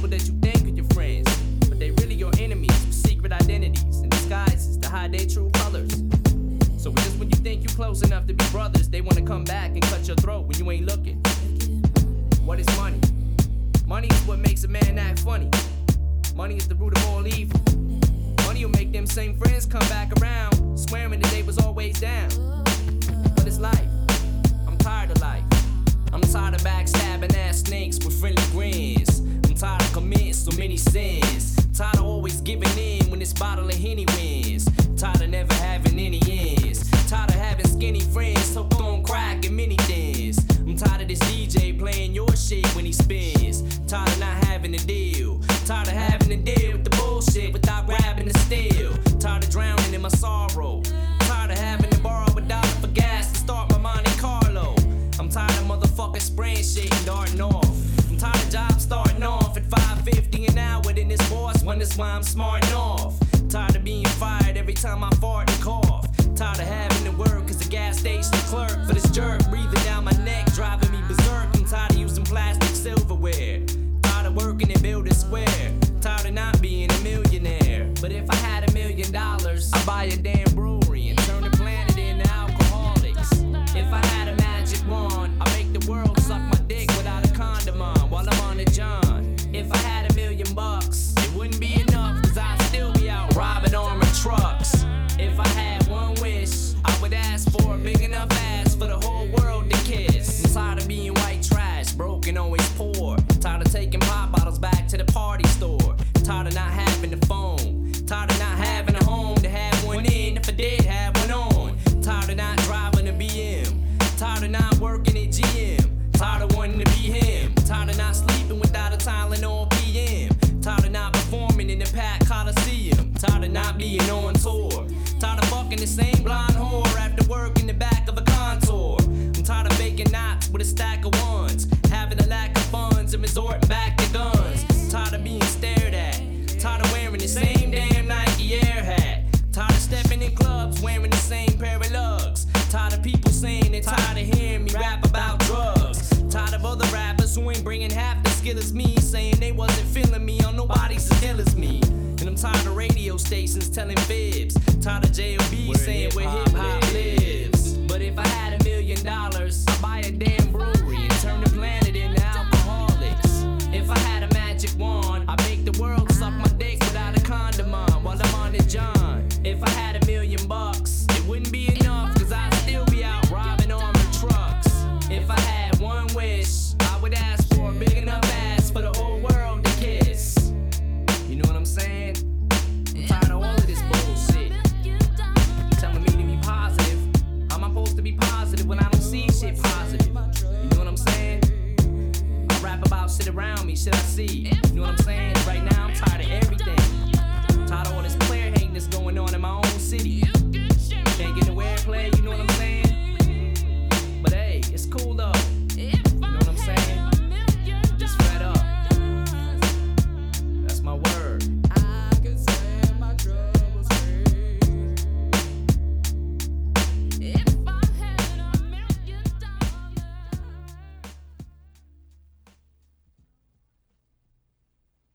people that you think are your friends, but they really your enemies with secret identities and disguises to hide their true colors. So just when you think you close enough to be brothers, they wanna come back and cut your throat when you ain't looking. What is money? Money is what makes a man act funny. Money is the root of all evil. Money will make them same friends come back around, swearing that they was always down. But it's life. I'm tired of life. I'm tired of backstabbing ass snakes with friendly grins. I'm tired of committing so many sins. Tired of always giving in when this bottle of Henny wins. Tired of never having any ends. Tired of having skinny friends hooked on crack and many things. I'm tired of this DJ playing your shit when he spins. Tired of not having a deal. Tired of having to deal with the bullshit without grabbing the steel. Tired of drowning in my sorrow. Tired of having to borrow $1 for gas to start my Monte Carlo. I'm tired of motherfuckers spraying shit and darting off. I'm tired of jobs starting off at $5.50 an hour. Then this boss wonders why I'm smarting off. Tired of being fired every time I fart and cough. Tired of having to work as a gas station clerk for this jerk breathing down my neck, driving me berserk. I'm tired of using plastic silverware. Tired of working and building square. Tired of not being a millionaire. But if I had $1 million, I'd buy a damn brewery and turn the planet into alcoholics. If I had a magic wand, I'd make the world suck my dick without a condom on while I'm on the John. If I had $1 million, it wouldn't be enough, cause I'd still be out robbing armored trucks. If I had one wish, I would ask for a big enough ass for the whole world to kiss. I'm tired of being white trash, broke and always poor. Tired of taking pop bottles back to the party store. Tired of not having a phone. Tired of not having a home to have one in if I did have one on. Tired of not driving a BM. Tired of not working at GM. Tired of wanting to be him. Tired of not sleeping without a Tylenol PM. Tired of not performing in the Pack Coliseum. Tired of not being on tour. Tired of fucking the same blonde whore after work in the back of a contour. I'm tired of making knots with a stack of ones. Having a lack of funds and resorting back to guns. Tired of being stared at. Tired of wearing the same damn Nike Air hat. Tired of stepping in clubs wearing the same pair of lugs. Tired of people saying they're tired of hearing me rap about drugs. Tired of other rappers who ain't bringing half the skill as me, saying they wasn't feeling me on nobody's as ill as me. And I'm tired of radio stations telling fibs. Tired of J.O.B. saying where hip-hop lives. But if I had $1 million, I'd buy a damn brewery and turn the planet into alcoholics. If I had a magic wand, I'd make the world suck my dick without a condom on while I'm on the John. If I had $1 million, it wouldn't be enough, cause I'd still be out robbing armored trucks. If I had one wish, I would ask for a big enough ass for the whole world to kiss. You know what I'm saying? I'm tired of all of this bullshit. You telling me to be positive. How am I supposed to be positive when I don't see shit positive? You know what I'm saying? I rap about shit around me, shit I see. You know what I'm saying? Right now I'm tired of everything. Tired of all this player hating that's going on in my own city.